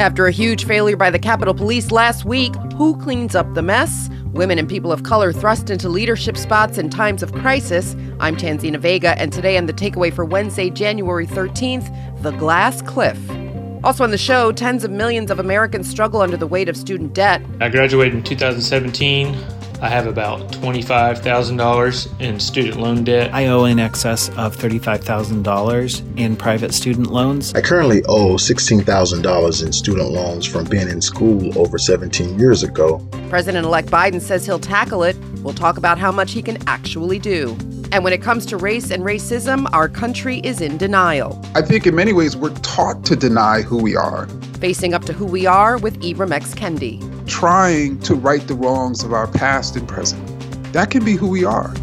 After a huge failure by the Capitol Police last week, who cleans up the mess? Women and people of color thrust into leadership spots in times of crisis. I'm Tanzina Vega, and today on The Takeaway for Wednesday, January 13th, the Glass Cliff. Also on the show, tens of millions of Americans struggle under the weight of student debt. I graduated in 2017. I have about $25,000 in student loan debt. I owe in excess of $35,000 in private student loans. I currently owe $16,000 in student loans from being in school over 17 years ago. President-elect Biden says he'll tackle it. We'll talk about how much he can actually do. And when it comes to race and racism, our country is in denial. I think in many ways we're taught to deny who we are. Facing up to who we are with Ibram X. Kendi. Trying to right the wrongs of our past and present. That can be who we are.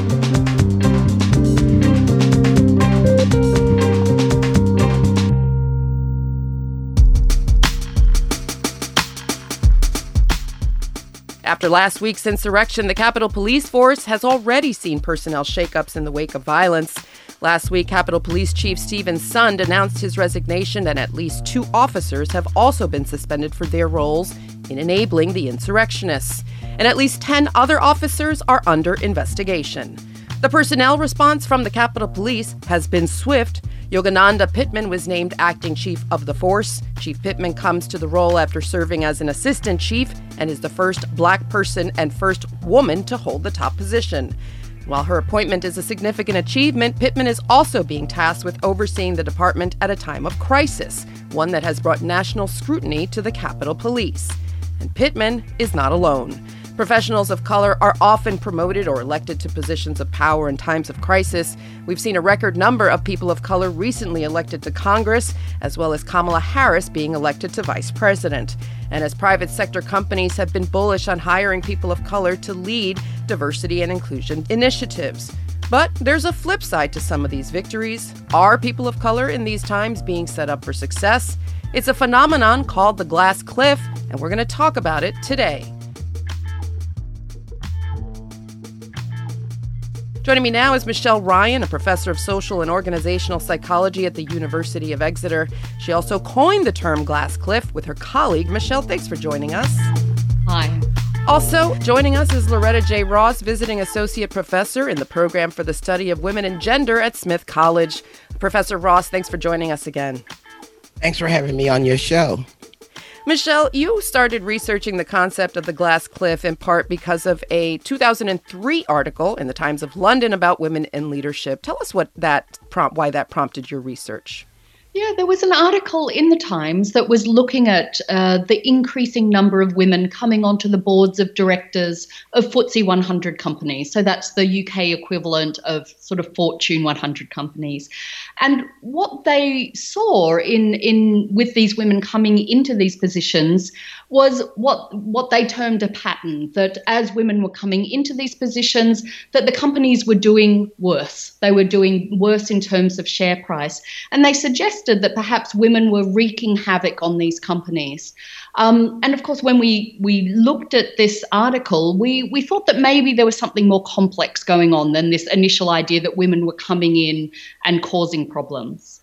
After last week's insurrection, the Capitol Police Force has already seen personnel shakeups in the wake of violence. Last week, Capitol Police Chief Steven Sund announced his resignation, and at least 2 officers have also been suspended for their roles in enabling the insurrectionists. And at least 10 other officers are under investigation. The personnel response from the Capitol Police has been swift. Yogananda Pittman was named acting chief of the force. Chief Pittman comes to the role after serving as an assistant chief and is the first Black person and first woman to hold the top position. While her appointment is a significant achievement, Pittman is also being tasked with overseeing the department at a time of crisis, one that has brought national scrutiny to the Capitol Police. And Pittman is not alone. Professionals of color are often promoted or elected to positions of power in times of crisis. We've seen a record number of people of color recently elected to Congress, as well as Kamala Harris being elected to vice president. And as private sector companies have been bullish on hiring people of color to lead diversity and inclusion initiatives. But there's a flip side to some of these victories. Are people of color in these times being set up for success? It's a phenomenon called the Glass Cliff, and we're going to talk about it today. Joining me now is Michelle Ryan, a professor of social and organizational psychology at the University of Exeter. She also coined the term Glass Cliff with her colleague. Michelle, thanks for joining us. Hi. Also joining us is Loretta J. Ross, visiting associate professor in the program for the study of women and gender at Smith College. Professor Ross, thanks for joining us again. Thanks for having me on your show. Michelle, you started researching the concept of the Glass Cliff in part because of a 2003 article in the Times of London about women in leadership. Tell us why that prompted your research. Yeah, there was an article in the Times that was looking at the increasing number of women coming onto the boards of directors of FTSE 100 companies. So that's the UK equivalent of sort of Fortune 100 companies. And what they saw in with these women coming into these positions was what they termed a pattern, that as women were coming into these positions, that the companies were doing worse. They were doing worse in terms of share price. And they suggested that perhaps women were wreaking havoc on these companies. And of course, when we looked at this article, we thought that maybe there was something more complex going on than this initial idea that women were coming in and causing problems.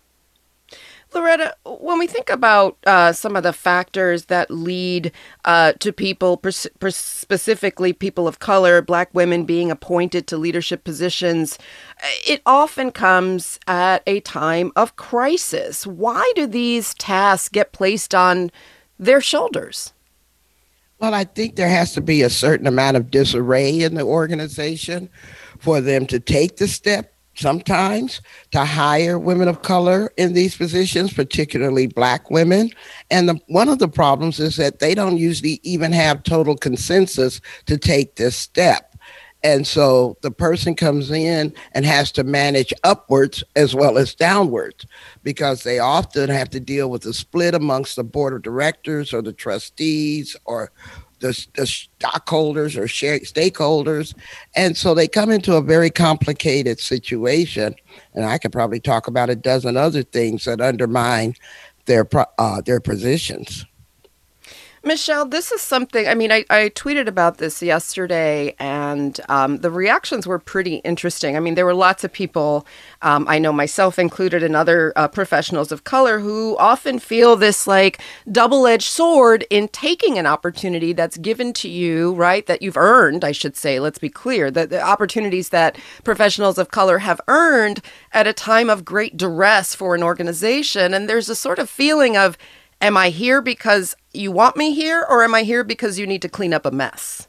Loretta, when we think about some of the factors that lead to people, specifically people of color, Black women being appointed to leadership positions, it often comes at a time of crisis. Why do these tasks get placed on their shoulders? Well, I think there has to be a certain amount of disarray in the organization for them to take the step sometimes to hire women of color in these positions, particularly Black women. And one of the problems is that they don't usually even have total consensus to take this step. And so the person comes in and has to manage upwards as well as downwards, because they often have to deal with a split amongst the board of directors or the trustees or the stockholders or stakeholders. And so they come into a very complicated situation. And I could probably talk about a dozen other things that undermine their positions. Michelle, this is something, I mean, I tweeted about this yesterday, and the reactions were pretty interesting. I mean, there were lots of people, I know myself included, and other professionals of color who often feel this like double-edged sword in taking an opportunity that's given to you, right, that you've earned, I should say, let's be clear, that the opportunities that professionals of color have earned at a time of great duress for an organization. And there's a sort of feeling of, am I here because you want me here, or am I here because you need to clean up a mess?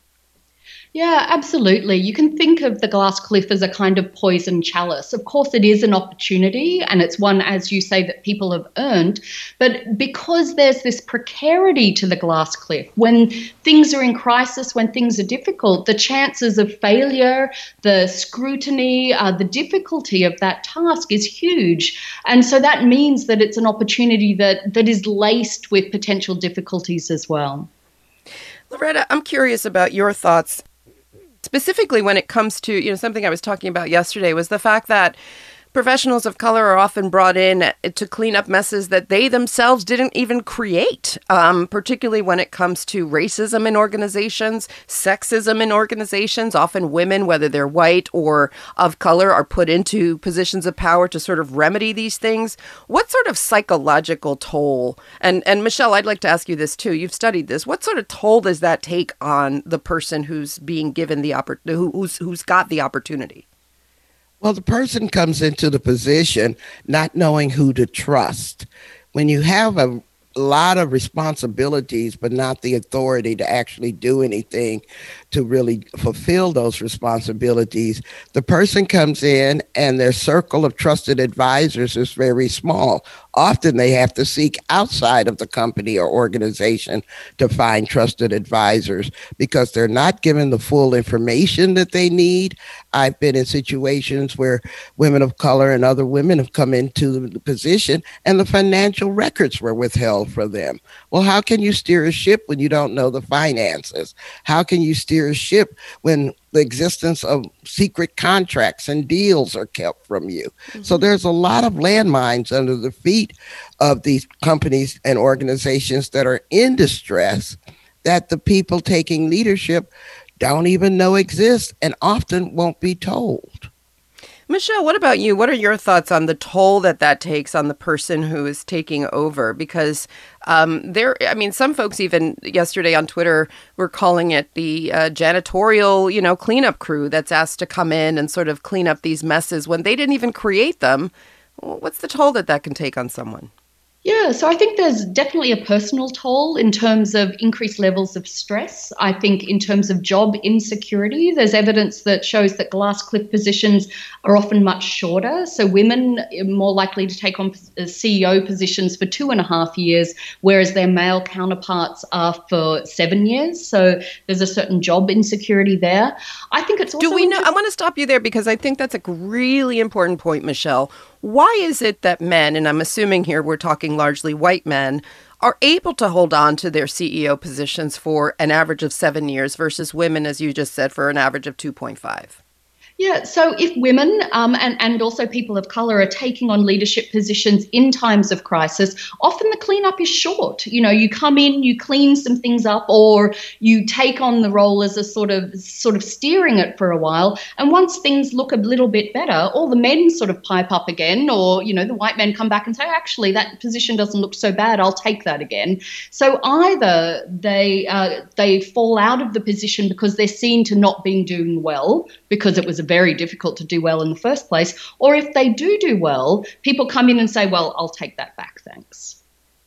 Yeah, absolutely. You can think of the glass cliff as a kind of poison chalice. Of course, it is an opportunity, and it's one, as you say, that people have earned. But because there's this precarity to the glass cliff, when things are in crisis, when things are difficult, the chances of failure, the scrutiny, the difficulty of that task is huge. And so that means that it's an opportunity that is laced with potential difficulties as well. Loretta, I'm curious about your thoughts. Specifically when it comes to, something I was talking about yesterday was the fact that professionals of color are often brought in to clean up messes that they themselves didn't even create, particularly when it comes to racism in organizations, sexism in organizations. Often women, whether they're white or of color, are put into positions of power to sort of remedy these things. What sort of psychological toll, and Michelle, I'd like to ask you this too, you've studied this, what sort of toll does that take on the person who's being given the who's got the opportunity? Well, the person comes into the position not knowing who to trust. When you have a lot of responsibilities, but not the authority to actually do anything to really fulfill those responsibilities, the person comes in and their circle of trusted advisors is very small. Often they have to seek outside of the company or organization to find trusted advisors because they're not given the full information that they need. I've been in situations where women of color and other women have come into the position and the financial records were withheld from them. Well, how can you steer a ship when you don't know the finances? How can you steer a ship when the existence of secret contracts and deals are kept from you? Mm-hmm. So there's a lot of landmines under the feet of these companies and organizations that are in distress that the people taking leadership don't even know exist and often won't be told. Michelle, what about you? What are your thoughts on the toll that takes on the person who is taking over? Because some folks even yesterday on Twitter were calling it the janitorial, cleanup crew that's asked to come in and sort of clean up these messes when they didn't even create them. What's the toll that can take on someone? Yeah, so I think there's definitely a personal toll in terms of increased levels of stress. I think in terms of job insecurity, there's evidence that shows that glass cliff positions are often much shorter. So women are more likely to take on CEO positions for 2.5 years, whereas their male counterparts are for 7 years. So there's a certain job insecurity there. I think it's also... I want to stop you there because I think that's a really important point, Michelle. Why is it that men, and I'm assuming here we're talking largely white men, are able to hold on to their CEO positions for an average of 7 years versus women, as you just said, for an average of 2.5? Yeah, so if women and also people of colour are taking on leadership positions in times of crisis, often the cleanup is short. You come in, you clean some things up, or you take on the role as a sort of steering it for a while. And once things look a little bit better, all the men sort of pipe up again, or, the white men come back and say, actually, that position doesn't look so bad, I'll take that again. So either they fall out of the position because they're seen to not being doing well, because it was very difficult to do well in the first place, or if they do well, people come in and say, well, I'll take that back, thanks.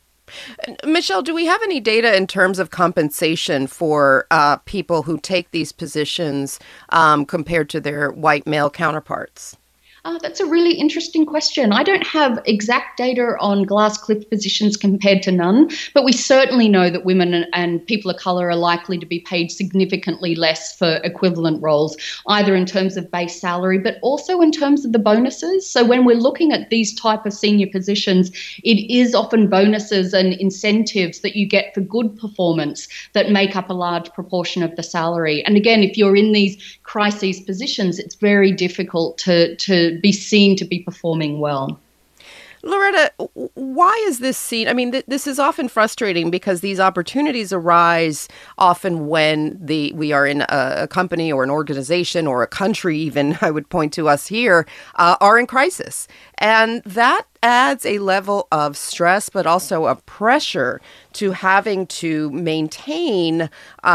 Michelle, do we have any data in terms of compensation for people who take these positions compared to their white male counterparts? That's a really interesting question. I don't have exact data on glass cliff positions compared to none, but we certainly know that women and people of colour are likely to be paid significantly less for equivalent roles, either in terms of base salary, but also in terms of the bonuses. So when we're looking at these type of senior positions, it is often bonuses and incentives that you get for good performance that make up a large proportion of the salary. And again, if you're in these crises positions, it's very difficult to be seen to be performing well. Loretta, why is this seen? I mean, this is often frustrating because these opportunities arise often when we are in a company or an organization or a country, even I would point to us here, are in crisis. And that adds a level of stress, but also of pressure to having to maintain,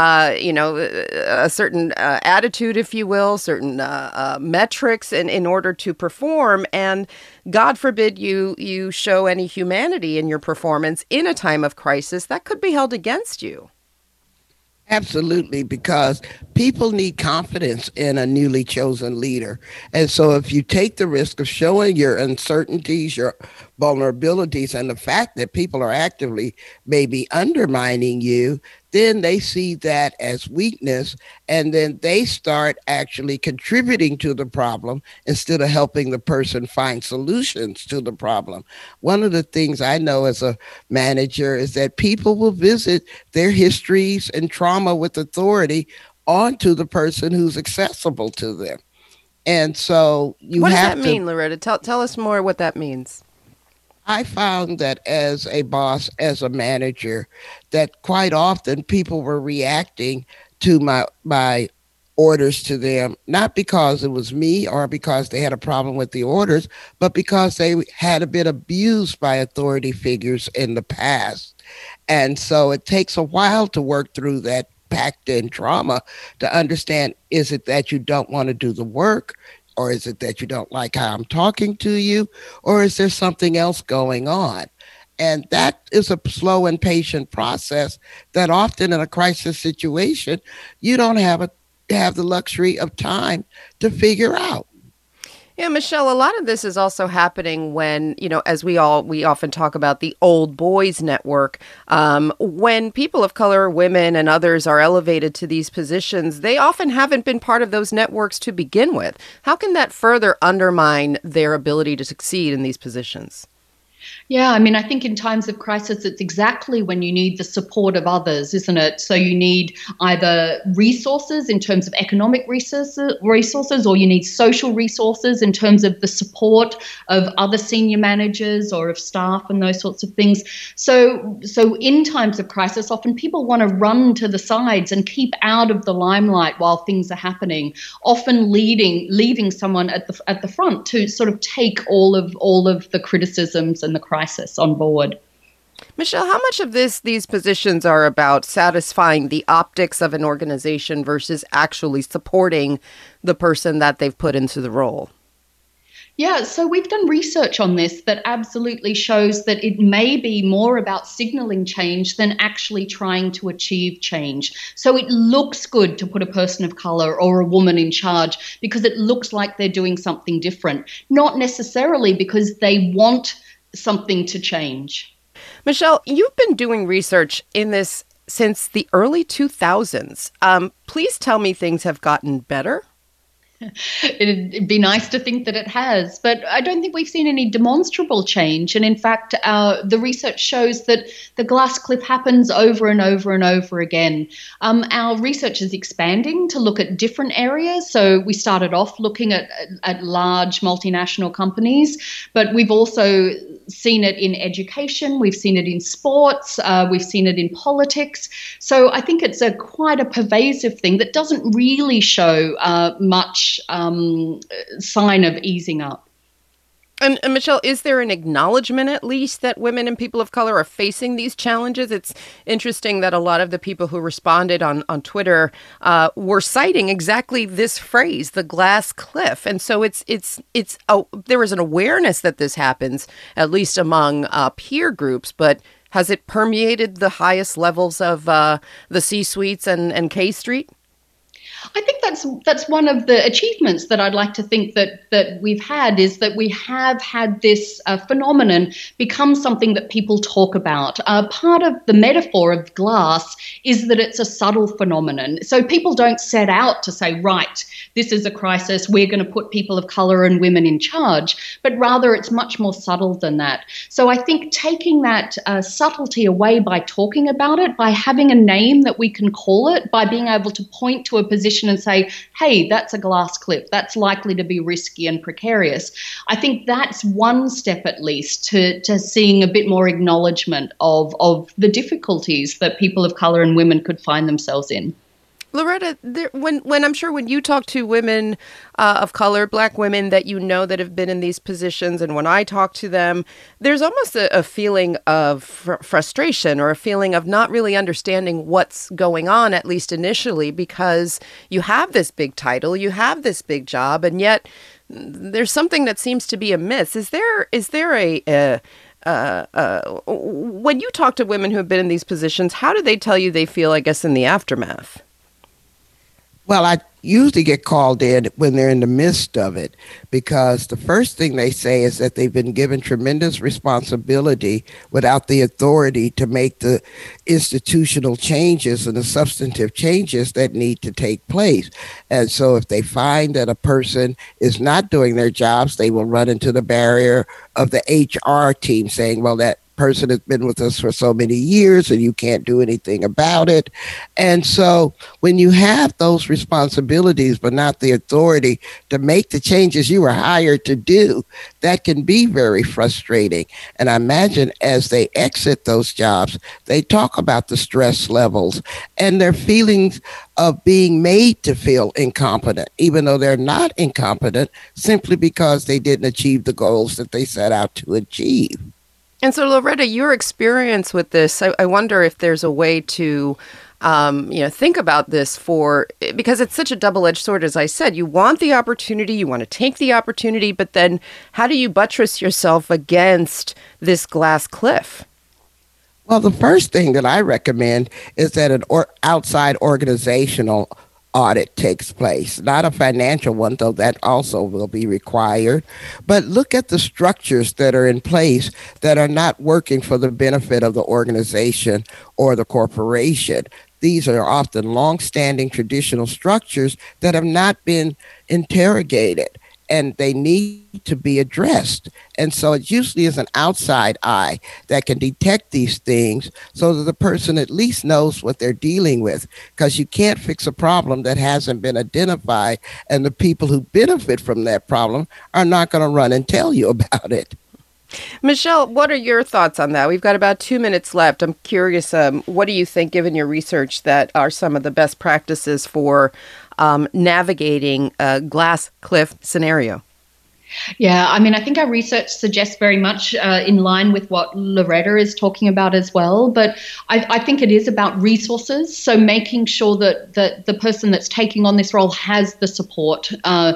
a certain attitude, if you will, certain metrics in order to perform. And God forbid you show any humanity in your performance in a time of crisis, that could be held against you. Absolutely, because people need confidence in a newly chosen leader. And so if you take the risk of showing your uncertainties, your vulnerabilities, and the fact that people are actively maybe undermining you, then they see that as weakness, and then they start actually contributing to the problem instead of helping the person find solutions to the problem. One of the things I know as a manager is that people will visit their histories and trauma with authority onto the person who's accessible to them. And so what does that mean, Loretta? Tell us more what that means. I found that as a boss, as a manager, that quite often people were reacting to my orders to them, not because it was me or because they had a problem with the orders, but because they had been abused by authority figures in the past. And so it takes a while to work through that packed-in trauma to understand, is it that you don't want to do the work? Or is it that you don't like how I'm talking to you? Or is there something else going on? And that is a slow and patient process that often in a crisis situation, you don't have the luxury of time to figure out. Yeah, Michelle, a lot of this is also happening when, as we often talk about the old boys network, when people of color, women and others are elevated to these positions, they often haven't been part of those networks to begin with. How can that further undermine their ability to succeed in these positions? Yeah, I mean, I think in times of crisis, it's exactly when you need the support of others, isn't it? So you need either resources in terms of economic resources, or you need social resources in terms of the support of other senior managers or of staff and those sorts of things. So in times of crisis, often people want to run to the sides and keep out of the limelight while things are happening, often leaving someone at the front to sort of take all of the criticisms and the crisis on board. Michelle, how much of these positions are about satisfying the optics of an organization versus actually supporting the person that they've put into the role? Yeah, so we've done research on this that absolutely shows that it may be more about signaling change than actually trying to achieve change. So it looks good to put a person of color or a woman in charge because it looks like they're doing something different, not necessarily because they want something to change. Michelle, you've been doing research in this since the early 2000s. Please tell me things have gotten better. It'd be nice to think that it has, but I don't think we've seen any demonstrable change. And in fact, the research shows that the glass cliff happens over and over and over again. Our research is expanding to look at different areas. So we started off looking at large multinational companies, but we've also seen it in education, we've seen it in sports, we've seen it in politics. So I think it's quite a pervasive thing that doesn't really show much sign of easing up. And Michelle, is there an acknowledgement at least that women and people of color are facing these challenges? It's interesting that a lot of the people who responded on Twitter were citing exactly this phrase, the glass cliff. And so there is an awareness that this happens, at least among peer groups, but has it permeated the highest levels of the C-suites and K Street? I think that's one of the achievements that I'd like to think that we've had, is that we have had this phenomenon become something that people talk about. Part of the metaphor of glass is that it's a subtle phenomenon. So people don't set out to say, right, this is a crisis, we're going to put people of color and women in charge, but rather it's much more subtle than that. So I think taking that subtlety away by talking about it, by having a name that we can call it, by being able to point to a position position and say, hey, that's a glass cliff. That's likely to be risky and precarious. I think that's one step at least to seeing a bit more acknowledgement of the difficulties that people of colour and women could find themselves in. Loretta, when I'm sure when you talk to women of color, Black women that you know that have been in these positions, and when I talk to them, there's almost a feeling of frustration or a feeling of not really understanding what's going on, at least initially, because you have this big title, you have this big job, and yet there's something that seems to be amiss. Is there when you talk to women who have been in these positions, how do they tell you they feel, I guess, in the aftermath? Well, I usually get called in when they're in the midst of it, because the first thing they say is that they've been given tremendous responsibility without the authority to make the institutional changes and the substantive changes that need to take place. And so if they find that a person is not doing their jobs, they will run into the barrier of the HR team saying, well, that person has been with us for so many years and you can't do anything about it. And so when you have those responsibilities but not the authority to make the changes you were hired to do, that can be very frustrating. And I imagine as they exit those jobs, they talk about the stress levels and their feelings of being made to feel incompetent, even though they're not incompetent, simply because they didn't achieve the goals that they set out to achieve. And so, Loretta, your experience with this, I wonder if there's a way to, think about this because it's such a double-edged sword, as I said. You want the opportunity, you want to take the opportunity, but then how do you buttress yourself against this glass cliff? Well, the first thing that I recommend is that an outside organizational audit takes place, not a financial one, though that also will be required. But look at the structures that are in place that are not working for the benefit of the organization or the corporation. These are often long-standing traditional structures that have not been interrogated, and they need to be addressed. And so it usually is an outside eye that can detect these things so that the person at least knows what they're dealing with, because you can't fix a problem that hasn't been identified, and the people who benefit from that problem are not going to run and tell you about it. Michelle, what are your thoughts on that? We've got about 2 minutes left. I'm curious, what do you think, given your research, that are some of the best practices for navigating a glass cliff scenario? Yeah, I mean, I think our research suggests very much in line with what Loretta is talking about as well. But I think it is about resources. So making sure that the person that's taking on this role has the support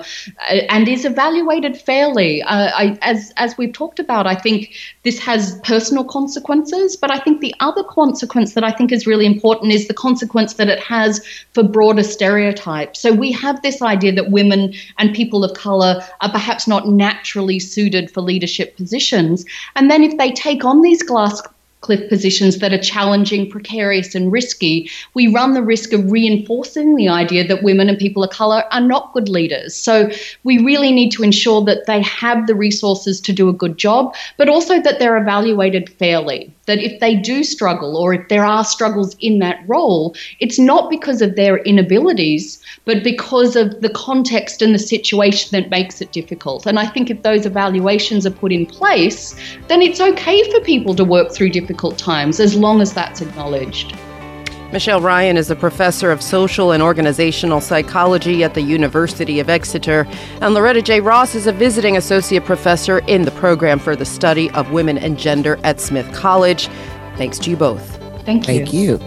and is evaluated fairly. As we've talked about, I think this has personal consequences. But I think the other consequence that I think is really important is the consequence that it has for broader stereotypes. So we have this idea that women and people of colour are perhaps not naturally suited for leadership positions. And then if they take on these glass cliff positions that are challenging, precarious and risky, we run the risk of reinforcing the idea that women and people of colour are not good leaders. So we really need to ensure that they have the resources to do a good job, but also that they're evaluated fairly. That if they do struggle or if there are struggles in that role, it's not because of their inabilities, but because of the context and the situation that makes it difficult. And I think if those evaluations are put in place, then it's okay for people to work through difficult times as long as that's acknowledged. Michelle Ryan is a professor of social and organizational psychology at the University of Exeter, and Loretta J. Ross is a visiting associate professor in the program for the study of women and gender at Smith College. Thanks to you both. Thank you. Thank you.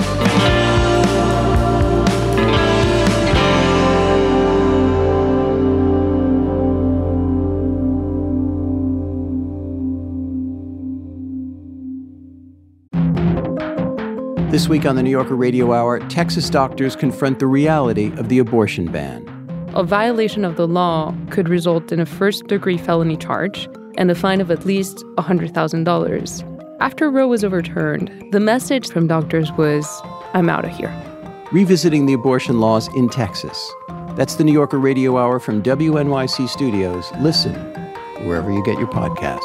This week on the New Yorker Radio Hour, Texas doctors confront the reality of the abortion ban. A violation of the law could result in a first-degree felony charge and a fine of at least $100,000. After Roe was overturned, the message from doctors was, I'm out of here. Revisiting the abortion laws in Texas. That's the New Yorker Radio Hour from WNYC Studios. Listen wherever you get your podcasts.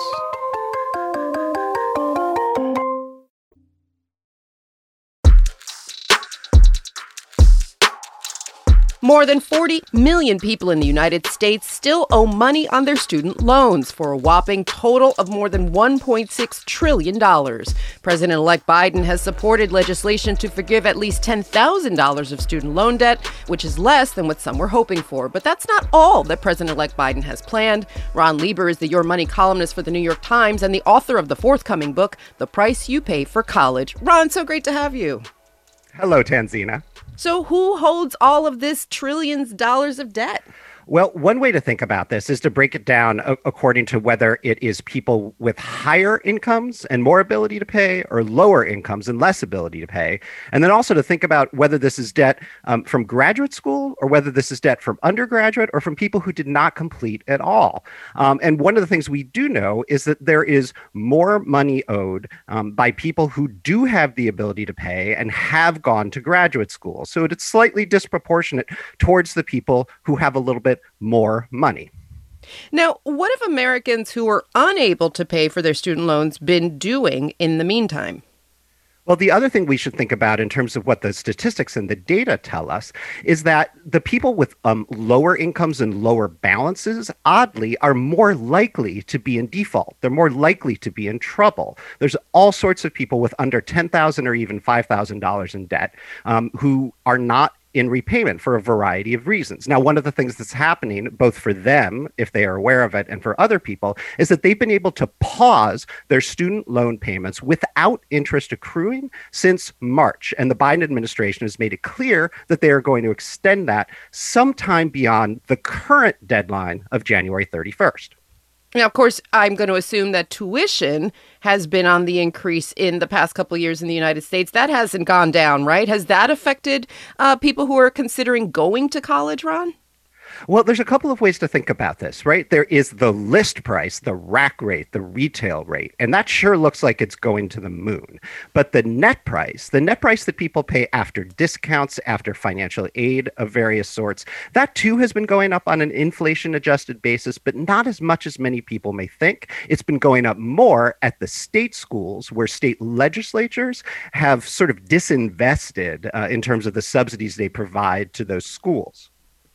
More than 40 million people in the United States still owe money on their student loans for a whopping total of more than $1.6 trillion. President-elect Biden has supported legislation to forgive at least $10,000 of student loan debt, which is less than what some were hoping for. But that's not all that President-elect Biden has planned. Ron Lieber is the Your Money columnist for the New York Times and the author of the forthcoming book, The Price You Pay for College. Ron, so great to have you. Hello, Tanzina. So who holds all of this trillions of dollars of debt? Well, one way to think about this is to break it down according to whether it is people with higher incomes and more ability to pay or lower incomes and less ability to pay. And then also to think about whether this is debt from graduate school or whether this is debt from undergraduate or from people who did not complete at all. And one of the things we do know is that there is more money owed by people who do have the ability to pay and have gone to graduate school. So it's slightly disproportionate towards the people who have a little bit more money. Now, what have Americans who are unable to pay for their student loans been doing in the meantime? Well, the other thing we should think about in terms of what the statistics and the data tell us is that the people with lower incomes and lower balances, oddly, are more likely to be in default. They're more likely to be in trouble. There's all sorts of people with under $10,000 or even $5,000 in debt who are not in repayment for a variety of reasons. Now, one of the things that's happening, both for them, if they are aware of it, and for other people, is that they've been able to pause their student loan payments without interest accruing since March. And the Biden administration has made it clear that they are going to extend that sometime beyond the current deadline of January 31st. Now, of course, I'm going to assume that tuition has been on the increase in the past couple of years in the United States. That hasn't gone down, right? Has that affected people who are considering going to college, Ron? Well, there's a couple of ways to think about this, right? There is the list price, the rack rate, the retail rate, and that sure looks like it's going to the moon. But the net price that people pay after discounts, after financial aid of various sorts, that too has been going up on an inflation-adjusted basis, but not as much as many people may think. It's been going up more at the state schools where state legislatures have sort of disinvested in terms of the subsidies they provide to those schools.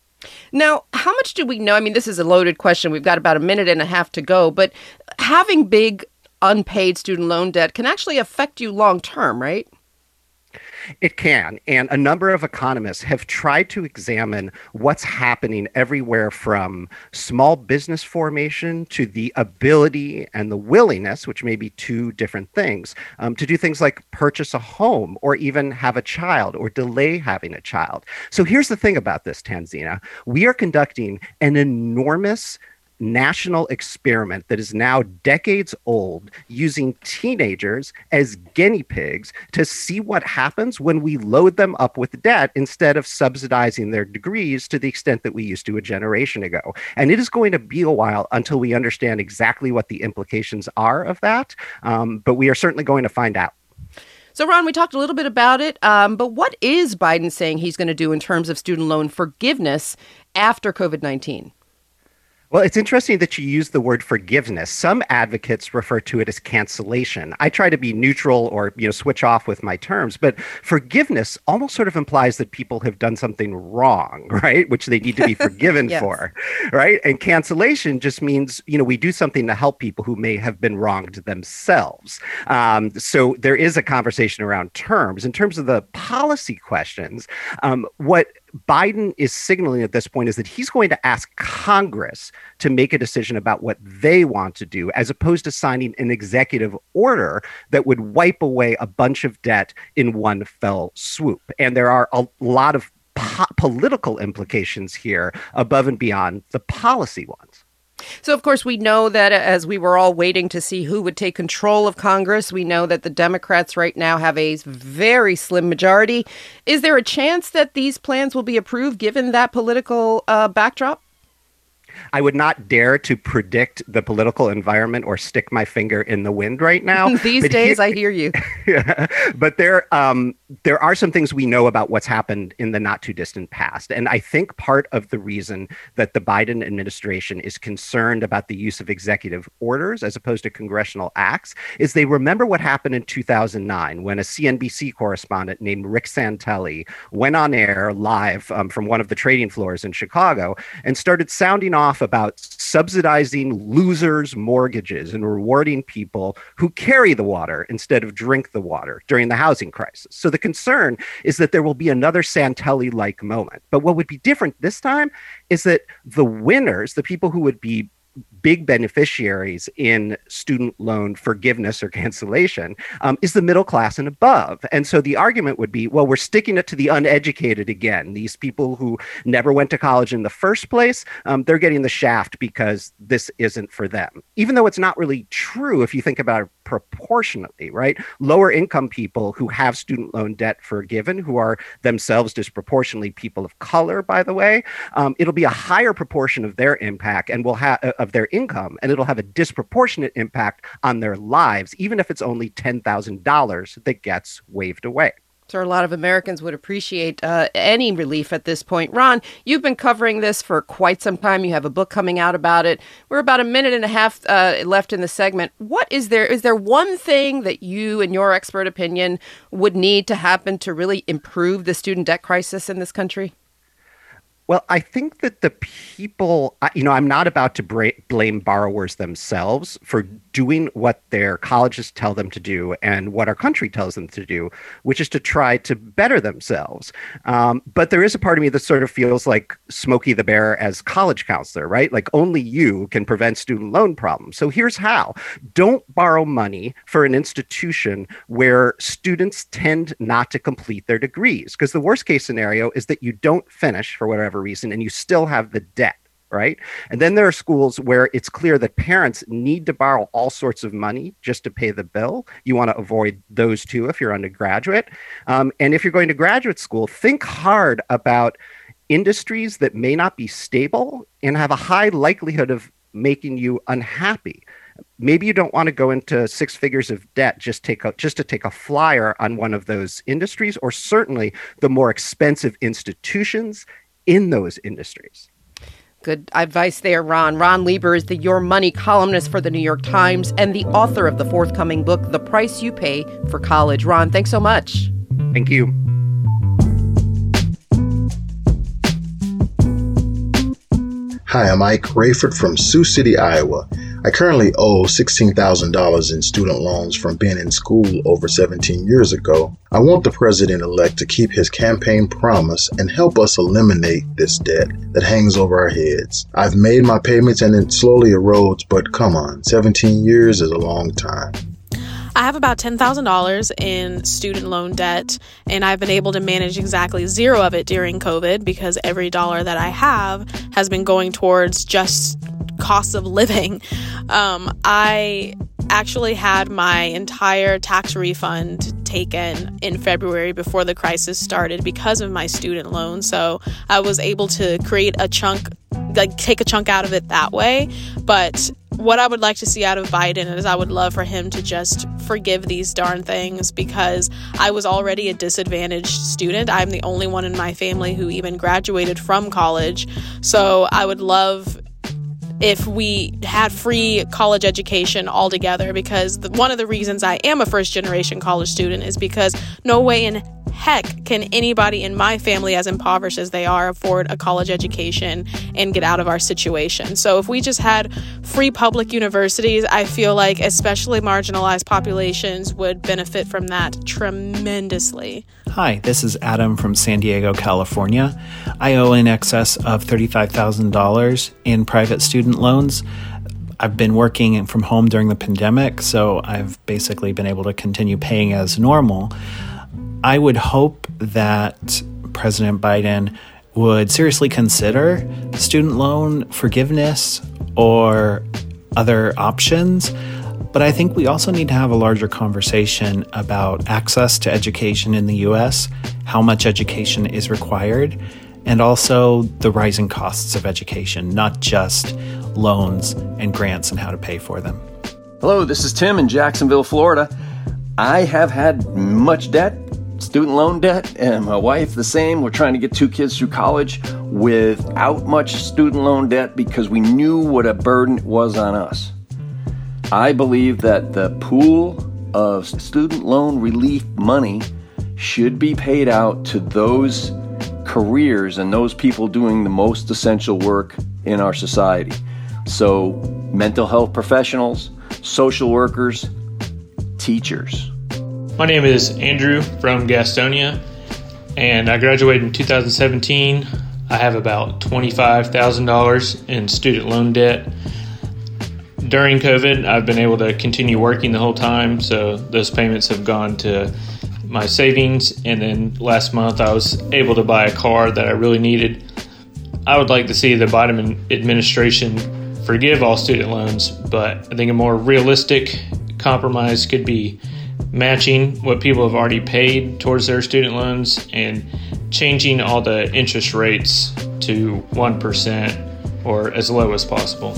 Now, how much do we know? I mean, this is a loaded question. We've got about a minute and a half to go, but having big unpaid student loan debt can actually affect you long term, right? It can. And a number of economists have tried to examine what's happening everywhere from small business formation to the ability and the willingness, which may be two different things, to do things like purchase a home or even have a child or delay having a child. So here's the thing about this, Tanzina. We are conducting an enormous national experiment that is now decades old, using teenagers as guinea pigs to see what happens when we load them up with debt instead of subsidizing their degrees to the extent that we used to a generation ago. And it is going to be a while until we understand exactly what the implications are of that, but we are certainly going to find out. So, Ron, we talked a little bit about it, but what is Biden saying he's going to do in terms of student loan forgiveness after COVID-19? Well, it's interesting that you use the word forgiveness. Some advocates refer to it as cancellation. I try to be neutral or, switch off with my terms, but forgiveness almost sort of implies that people have done something wrong, right? Which they need to be forgiven Yes. for, right? And cancellation just means, we do something to help people who may have been wronged themselves. So there is a conversation around terms. In terms of the policy questions, what Biden is signaling at this point is that he's going to ask Congress to make a decision about what they want to do, as opposed to signing an executive order that would wipe away a bunch of debt in one fell swoop. And there are a lot of political implications here above and beyond the policy ones. So, of course, we know that as we were all waiting to see who would take control of Congress, we know that the Democrats right now have a very slim majority. Is there a chance that these plans will be approved given that political backdrop? I would not dare to predict the political environment or stick my finger in the wind right now. These days, I hear you. Yeah, but there are some things we know about what's happened in the not too distant past. And I think part of the reason that the Biden administration is concerned about the use of executive orders as opposed to congressional acts is they remember what happened in 2009 when a CNBC correspondent named Rick Santelli went on air live from one of the trading floors in Chicago and started sounding off about subsidizing losers' mortgages and rewarding people who carry the water instead of drink the water during the housing crisis. So the concern is that there will be another Santelli-like moment. But what would be different this time is that the winners, the people who would be big beneficiaries in student loan forgiveness or cancellation is the middle class and above. And so the argument would be, well, we're sticking it to the uneducated again. These people who never went to college in the first place, they're getting the shaft because this isn't for them. Even though it's not really true if you think about it proportionately, right? Lower income people who have student loan debt forgiven, who are themselves disproportionately people of color, by the way, it'll be a higher proportion of their impact and will have of their income, and it'll have a disproportionate impact on their lives, even if it's only $10,000 that gets waved away. So a lot of Americans would appreciate any relief at this point. Ron, you've been covering this for quite some time. You have a book coming out about it. We're about a minute and a half left in the segment. What is there? Is there one thing that you, in your expert opinion, would need to happen to really improve the student debt crisis in this country? Well, I think that the people, I'm not about to blame borrowers themselves for doing what their colleges tell them to do and what our country tells them to do, which is to try to better themselves. But there is a part of me that sort of feels like Smokey the Bear as college counselor, right? Like only you can prevent student loan problems. So here's how. Don't borrow money for an institution where students tend not to complete their degrees, because the worst case scenario is that you don't finish for whatever reason and you still have the debt, right? And then there are schools where it's clear that parents need to borrow all sorts of money just to pay the bill. You want to avoid those two if you're undergraduate. And if you're going to graduate school, think hard about industries that may not be stable and have a high likelihood of making you unhappy. Maybe you don't want to go into six figures of debt just to take a flyer on one of those industries, or certainly the more expensive institutions in those industries. Good advice there, Ron. Ron Lieber is the Your Money columnist for the New York Times and the author of the forthcoming book, The Price You Pay for College. Ron, thanks so much. Thank you. Hi, I'm Ike Rayford from Sioux City, Iowa. I currently owe $16,000 in student loans from being in school over 17 years ago. I want the president-elect to keep his campaign promise and help us eliminate this debt that hangs over our heads. I've made my payments and it slowly erodes, but come on, 17 years is a long time. I have about $10,000 in student loan debt, and I've been able to manage exactly zero of it during COVID because every dollar that I have has been going towards just costs of living. I actually had my entire tax refund taken in February before the crisis started because of my student loan. So I was able to create a chunk, take a chunk out of it that way. But what I would like to see out of Biden is I would love for him to just forgive these darn things, because I was already a disadvantaged student. I'm the only one in my family who even graduated from college. So I would love if we had free college education altogether, because one of the reasons I am a first-generation college student is because no way in heck can anybody in my family, as impoverished as they are, afford a college education and get out of our situation. So if we just had free public universities, I feel like especially marginalized populations would benefit from that tremendously. Hi, this is Adam from San Diego, California. I owe in excess of $35,000 in private student loans. I've been working from home during the pandemic, so I've basically been able to continue paying as normal. I would hope that President Biden would seriously consider student loan forgiveness or other options. But I think we also need to have a larger conversation about access to education in the U.S., how much education is required, and also the rising costs of education, not just loans and grants and how to pay for them. Hello, this is Tim in Jacksonville, Florida. I have had much debt, student loan debt, and my wife the same. We're trying to get 2 kids through college without much student loan debt because we knew what a burden it was on us. I believe that the pool of student loan relief money should be paid out to those careers and those people doing the most essential work in our society. So mental health professionals, social workers, teachers. My name is Andrew from Gastonia, and I graduated in 2017. I have about $25,000 in student loan debt. During COVID, I've been able to continue working the whole time, so those payments have gone to my savings, and then last month I was able to buy a car that I really needed. I would like to see the Biden administration forgive all student loans, but I think a more realistic compromise could be matching what people have already paid towards their student loans and changing all the interest rates to 1% or as low as possible.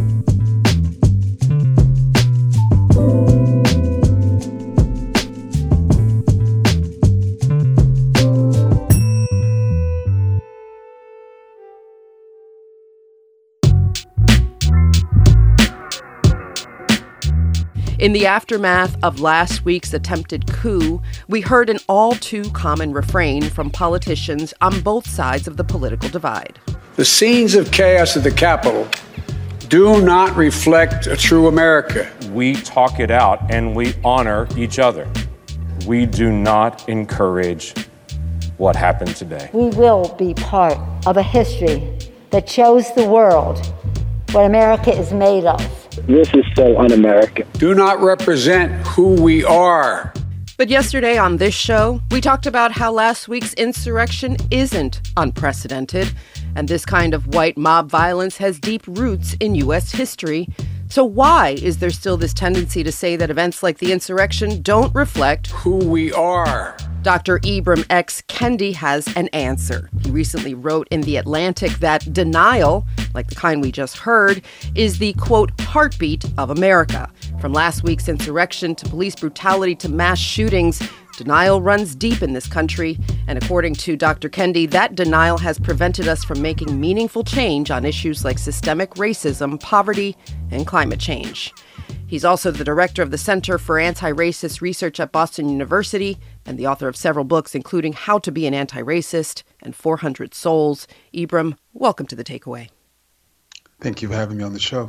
In the aftermath of last week's attempted coup, we heard an all too common refrain from politicians on both sides of the political divide. The scenes of chaos at the Capitol do not reflect a true America. We talk it out and we honor each other. We do not encourage what happened today. We will be part of a history that shows the world what America is made of. This is so un-American. Do not represent who we are. But yesterday on this show, we talked about how last week's insurrection isn't unprecedented, and this kind of white mob violence has deep roots in U.S. history. So why is there still this tendency to say that events like the insurrection don't reflect who we are? Dr. Ibram X. Kendi has an answer. He recently wrote in The Atlantic that denial, like the kind we just heard, is the, quote, heartbeat of America. From last week's insurrection to police brutality to mass shootings, denial runs deep in this country. And according to Dr. Kendi, that denial has prevented us from making meaningful change on issues like systemic racism, poverty, and climate change. He's also the director of the Center for Anti-Racist Research at Boston University and the author of several books, including How to Be an Anti-Racist and 400 Souls. Ibram, welcome to The Takeaway. Thank you for having me on the show.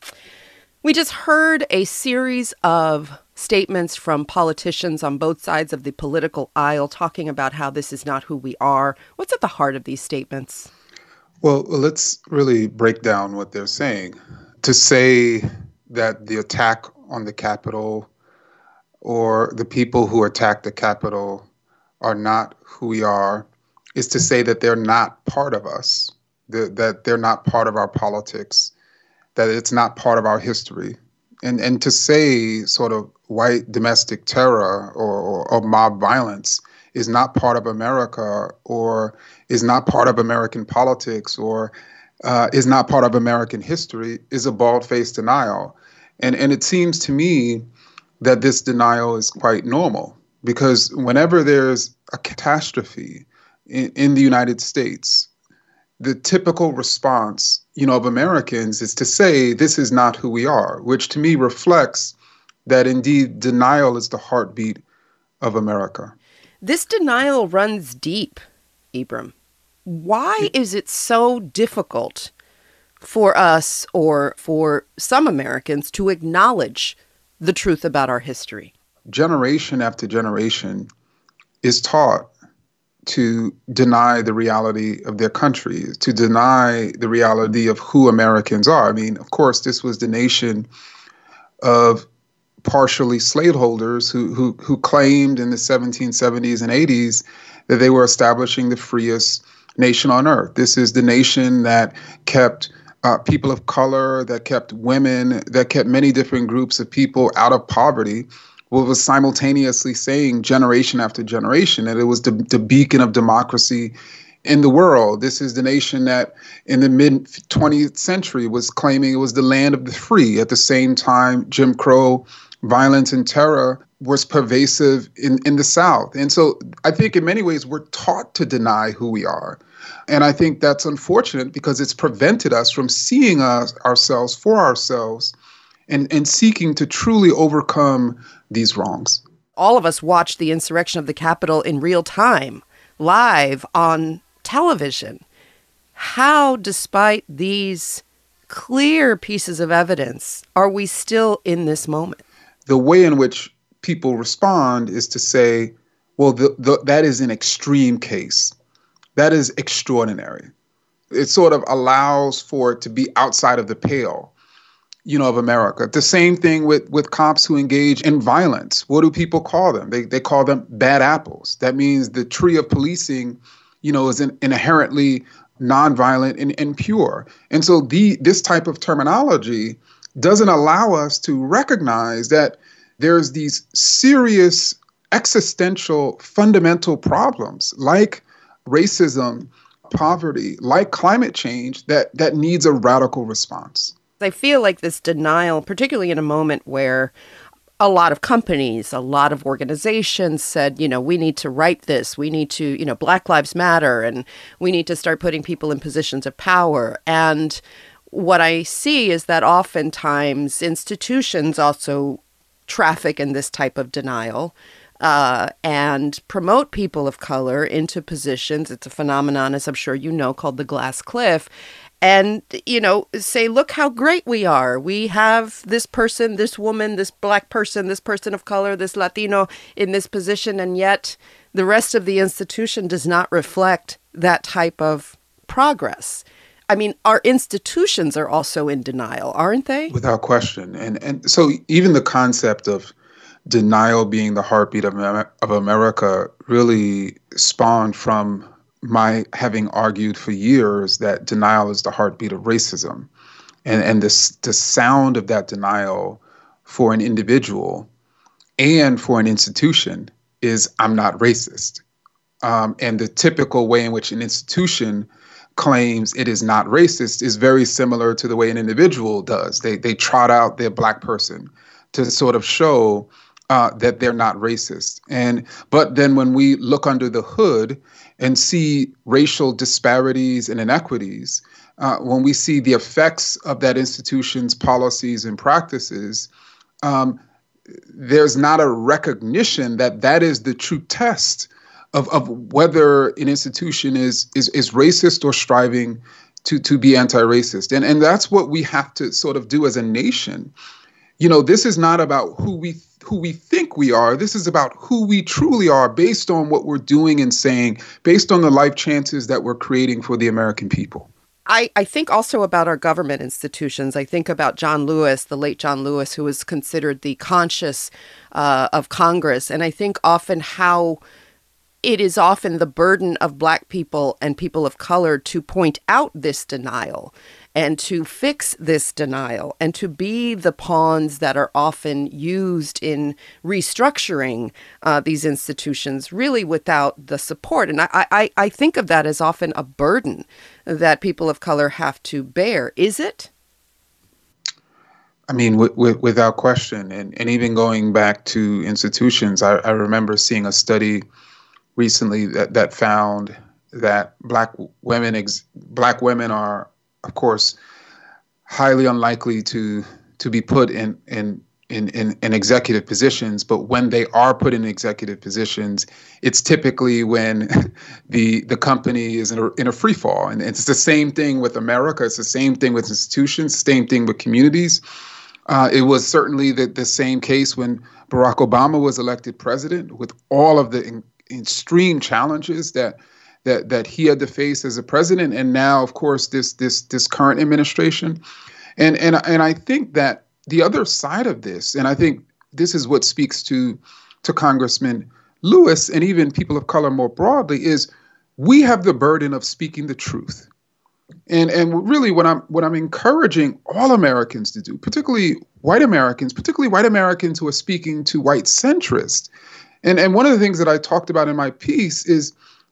We just heard a series of statements from politicians on both sides of the political aisle talking about how this is not who we are. What's at the heart of these statements? Well, let's really break down what they're saying. To say that the attack on the Capitol or the people who attacked the Capitol are not who we are is to say that they're not part of us, that they're not part of our politics, that it's not part of our history. And to say sort of white domestic terror or mob violence is not part of America or is not part of American politics or is not part of American history is a bald-faced denial. And it seems to me that this denial is quite normal because whenever there's a catastrophe in the United States, the typical response, of Americans is to say this is not who we are, which to me reflects that indeed denial is the heartbeat of America. This denial runs deep, Ibram. Why is it so difficult for us or for some Americans to acknowledge the truth about our history? Generation after generation is taught to deny the reality of their country, to deny the reality of who Americans are. I mean, of course, this was the nation of partially slaveholders who claimed in the 1770s and 80s that they were establishing the freest nation on earth. This is the nation that kept people of color, that kept women, that kept many different groups of people out of poverty, was simultaneously saying generation after generation that it was the beacon of democracy in the world. This is the nation that in the mid-20th century was claiming it was the land of the free. At the same time, Jim Crow violence and terror was pervasive in the South. And so I think in many ways we're taught to deny who we are. And I think that's unfortunate because it's prevented us from seeing ourselves for ourselves and seeking to truly overcome these wrongs. All of us watched the insurrection of the Capitol in real time, live on television. How, despite these clear pieces of evidence, are we still in this moment? The way in which people respond is to say, well, that is an extreme case. That is extraordinary. It sort of allows for it to be outside of the pale, of America. The same thing with cops who engage in violence. What do people call them? They call them bad apples. That means the tree of policing, is inherently nonviolent and pure. And so this type of terminology doesn't allow us to recognize that there's these serious existential fundamental problems like racism, poverty, like climate change that needs a radical response. I feel like this denial, particularly in a moment where a lot of companies, a lot of organizations said, we need to right this. We need to, Black Lives Matter, and we need to start putting people in positions of power. And what I see is that oftentimes institutions also traffic in this type of denial and promote people of color into positions. It's a phenomenon, as I'm sure you know, called the glass cliff. And, say, look how great we are. We have this person, this woman, this Black person, this person of color, this Latino in this position. And yet the rest of the institution does not reflect that type of progress. I mean, our institutions are also in denial, aren't they? Without question. And so even the concept of denial being the heartbeat of America really spawned from my having argued for years that denial is the heartbeat of racism. And the sound of that denial for an individual and for an institution is, I'm not racist. And the typical way in which an institution claims it is not racist is very similar to the way an individual does. They trot out their Black person to sort of show that they're not racist. But then when we look under the hood and see racial disparities and inequities, when we see the effects of that institution's policies and practices, there's not a recognition that that is the true test of whether an institution is racist or striving to be anti-racist. And that's what we have to sort of do as a nation. This is not about who we think we are. This is about who we truly are based on what we're doing and saying, based on the life chances that we're creating for the American people. I think also about our government institutions. I think about John Lewis, the late John Lewis, who was considered the conscience of Congress. And I think often how it is often the burden of Black people and people of color to point out this denial and to fix this denial and to be the pawns that are often used in restructuring these institutions, really without the support. And I think of that as often a burden that people of color have to bear. Is it? I mean, without question. And even going back to institutions, I remember seeing a study recently that found that Black women are, of course, highly unlikely to be put in executive positions. But when they are put in executive positions, it's typically when the company is in a free fall. And it's the same thing with America. It's the same thing with institutions, same thing with communities. It was certainly the same case when Barack Obama was elected president, with all of the extreme challenges that he had to face as a president, and now, of course, this current administration, and I think that the other side of this, and I think this is what speaks to Congressman Lewis and even people of color more broadly, is we have the burden of speaking the truth, and really what I'm encouraging all Americans to do, particularly white Americans who are speaking to white centrists. And one of the things that I talked about in my piece is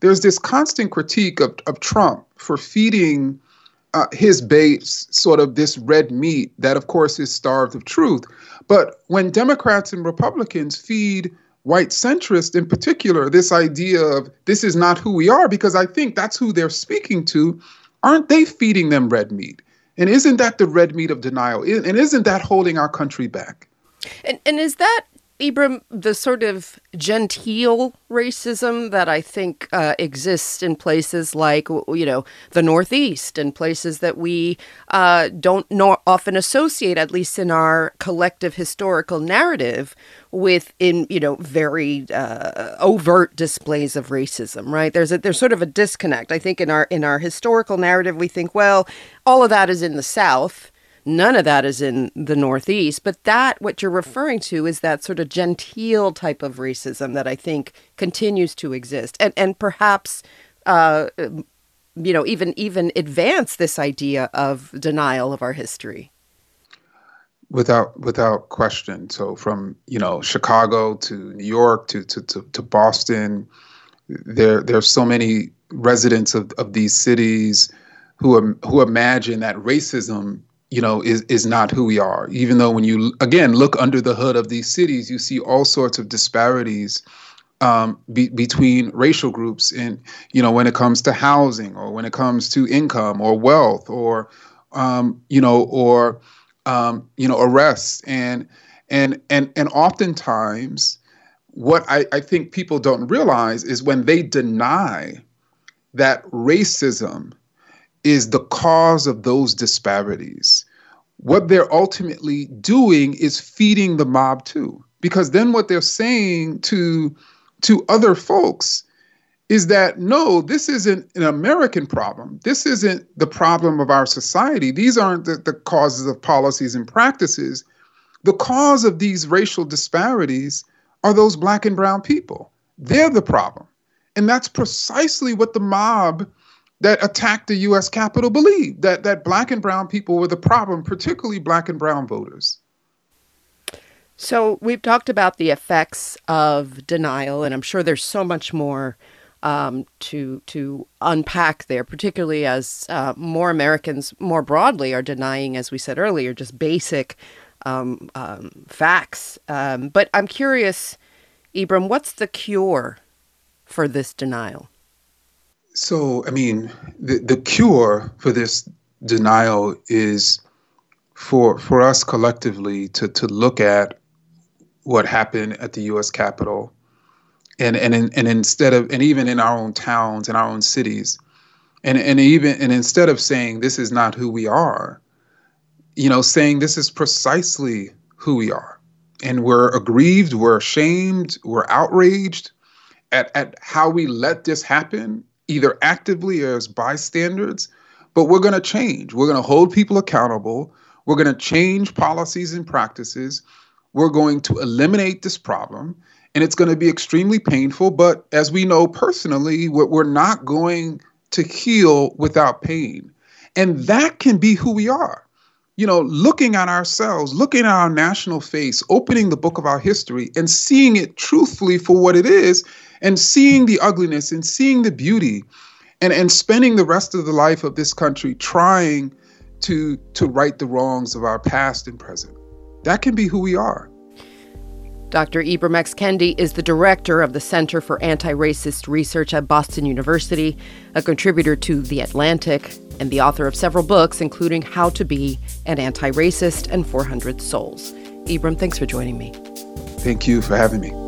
there's this constant critique of Trump for feeding his base sort of this red meat that, of course, is starved of truth. But when Democrats and Republicans feed white centrists in particular this idea of this is not who we are, because I think that's who they're speaking to, aren't they feeding them red meat? And isn't that the red meat of denial? And isn't that holding our country back? And is that, Ibram, the sort of genteel racism that I think exists in places like, the Northeast and places that we don't often associate, at least in our collective historical narrative, with very overt displays of racism, right? There's sort of a disconnect. I think in our historical narrative, we think, well, all of that is in the South. None of that is in the Northeast, but what you're referring to is that sort of genteel type of racism that I think continues to exist, and perhaps, even advance this idea of denial of our history. Without question. So from Chicago to New York to Boston, there's so many residents of these cities who imagine that racism is not who we are. Even though when you, again, look under the hood of these cities, you see all sorts of disparities between racial groups in, when it comes to housing or when it comes to income or wealth or arrests. And oftentimes what I think people don't realize is when they deny that racism is the cause of those disparities, what they're ultimately doing is feeding the mob too. Because then what they're saying to other folks is that, no, this isn't an American problem. This isn't the problem of our society. These aren't the causes of policies and practices. The cause of these racial disparities are those Black and brown people. They're the problem. And that's precisely what the mob that attacked the U.S. Capitol believed, that Black and brown people were the problem, particularly Black and brown voters. So we've talked about the effects of denial, and I'm sure there's so much more to unpack there, particularly as more Americans more broadly are denying, as we said earlier, just basic facts. But I'm curious, Ibram, what's the cure for this denial? So, the cure for this denial is for us collectively to look at what happened at the U.S. Capitol, and even in our own towns and our own cities, and instead of saying this is not who we are, saying this is precisely who we are, and we're aggrieved, we're ashamed, we're outraged at how we let this happen, either actively or as bystanders, but we're going to change. We're going to hold people accountable. We're going to change policies and practices. We're going to eliminate this problem, and it's going to be extremely painful. But as we know personally, we're not going to heal without pain. And that can be who we are. Looking at ourselves, looking at our national face, opening the book of our history and seeing it truthfully for what it is, and seeing the ugliness and seeing the beauty, and spending the rest of the life of this country trying to right the wrongs of our past and present. That can be who we are. Dr. Ibram X. Kendi is the director of the Center for Anti-Racist Research at Boston University, a contributor to The Atlantic, and the author of several books, including How to Be an Anti-Racist and 400 Souls. Ibram, thanks for joining me. Thank you for having me.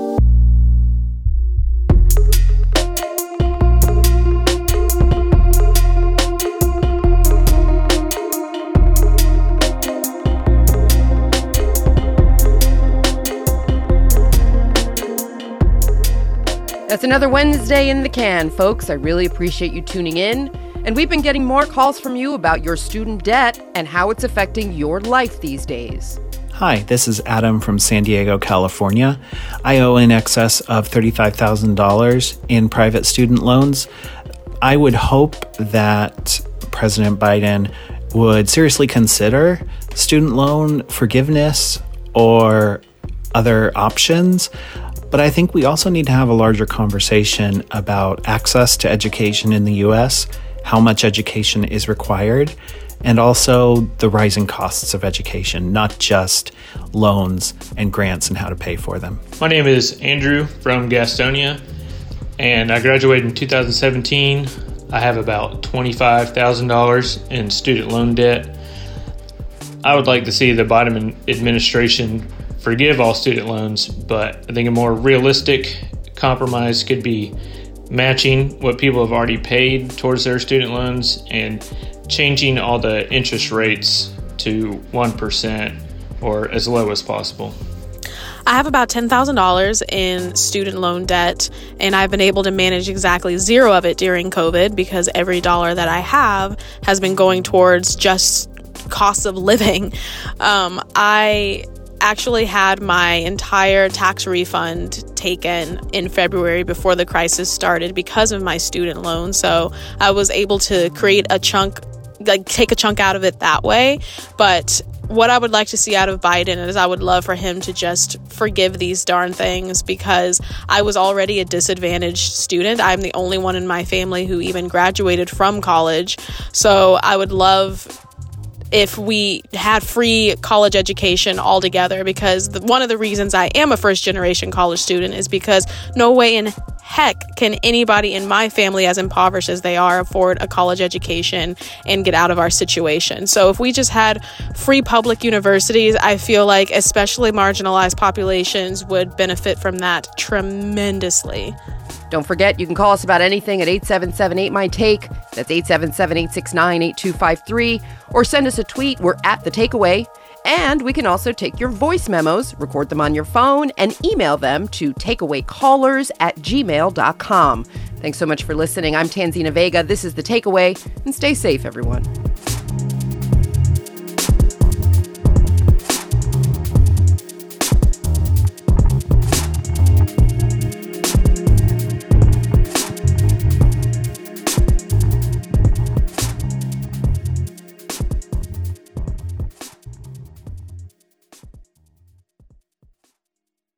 That's another Wednesday in the can, folks. I really appreciate you tuning in. And we've been getting more calls from you about your student debt and how it's affecting your life these days. Hi, this is Adam from San Diego, California. I owe in excess of $35,000 in private student loans. I would hope that President Biden would seriously consider student loan forgiveness or other options. But I think we also need to have a larger conversation about access to education in the U.S., how much education is required, and also the rising costs of education, not just loans and grants and how to pay for them. My name is Andrew from Gastonia, and I graduated in 2017. I have about $25,000 in student loan debt. I would like to see the Biden administration forgive all student loans, but I think a more realistic compromise could be matching what people have already paid towards their student loans and changing all the interest rates to 1% or as low as possible. I have about $10,000 in student loan debt, and I've been able to manage exactly zero of it during COVID because every dollar that I have has been going towards just costs of living. I actually had my entire tax refund taken in February before the crisis started because of my student loan. So I was able to create a chunk, take a chunk out of it that way. But what I would like to see out of Biden is I would love for him to just forgive these darn things, because I was already a disadvantaged student. I'm the only one in my family who even graduated from college. So I would love if we had free college education altogether, because one of the reasons I am a first-generation college student is because no way in heck can anybody in my family, as impoverished as they are, afford a college education and get out of our situation. So if we just had free public universities, I feel like especially marginalized populations would benefit from that tremendously. Don't forget, you can call us about anything at 877-8MY-TAKE. That's 877-869-8253. Or send us a tweet. We're at The Takeaway. And we can also take your voice memos, record them on your phone, and email them to takeawaycallers@gmail.com. Thanks so much for listening. I'm Tanzina Vega. This is The Takeaway. And stay safe, everyone.